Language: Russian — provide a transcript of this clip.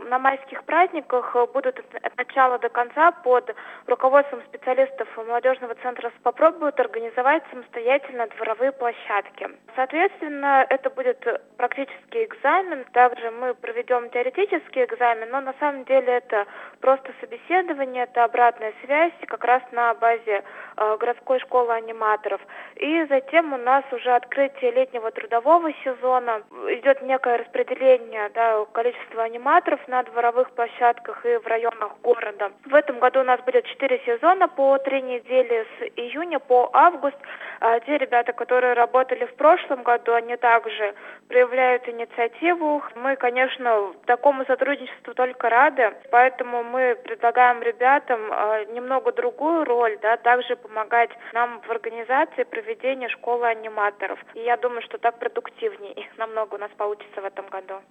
на майских праздниках будут от начала до конца под руководством специалистов молодежного центра попробуют организовать самостоятельно дворовые площадки. Соответственно, это будет практический экзамен. Также мы проведем теоретический экзамен, но на самом деле это просто собеседование, это обратная связь как раз на базе городской школы аниматоров. И затем у нас уже открытие летнего трудового сезона. Идет некое распределение количества аниматоров на дворовых площадках и в районах города. В этом году у нас будет 4 сезона по 3 недели с июня по август. Те ребята, которые работали в прошлом году, они также проявляют инициативу. Мы, конечно, такому сотрудничеству только рады, поэтому мы предлагаем ребятам немного другую роль, также помогать нам в организации проведения школы аниматоров. И я думаю, что так продуктивнее намного у нас получится в этом году.